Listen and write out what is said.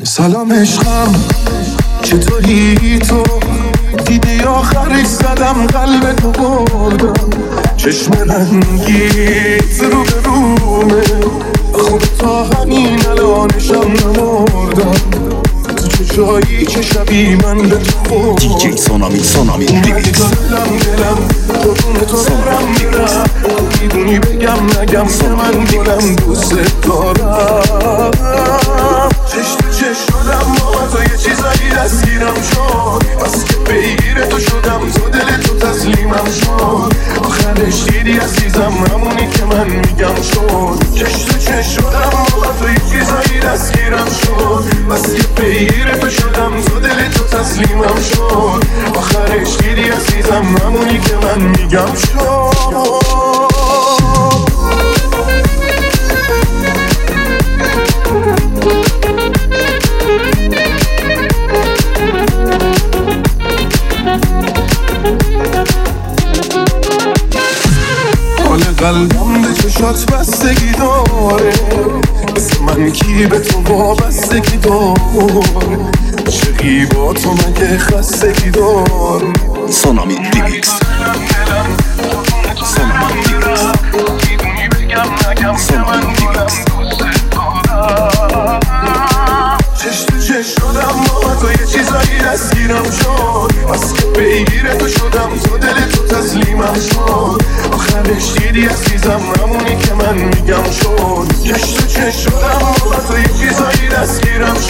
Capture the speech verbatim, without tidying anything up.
سلام عشقم، چطوری تو؟ دیدی آخرش زدم قلب تو بردم، چشم رنگیت رو به رومه، خوب تا همین الانشم نمردم، تو چه جایی که شبی من به تو خوردم. دیجی سونامی سونامی ریمیکس. دلم دلم قربون تو برم میرم، میدونی بگم نگم که من گلم دوست دارم. چش تو چش شدم با تو یه چیزایی دستگیرم شد، بس که پیگیر تو شدم تو دل تو تسلیمم شد. آخرش دیدی عزیزم همونی که من میگم شد. چش تو چش شدم با تو یه چیزایی دستگیرم شد، بس که پیگیر تو شدم تو دل تو تسلیمم شد. آخرش دیدی عزیزم همونی که من میگم شد. حال قلبم به چشات بستگی داره، مثل من کی به تو وابستگی داره، چقی با تو مگه خستگی داره. سونامی ریمیکس. سونامی ریمیکس. سونامی ریمیکس. چش تو چش شدم با تو یه چیزایی دستگیرم شد، بس که پیگیر تو شدم تو دل تو تسلیمم شد. آخرش دیدی عزیزم همونی که من میگم شد. چش تو چش شدم با تو یه چیزایی دستگیرم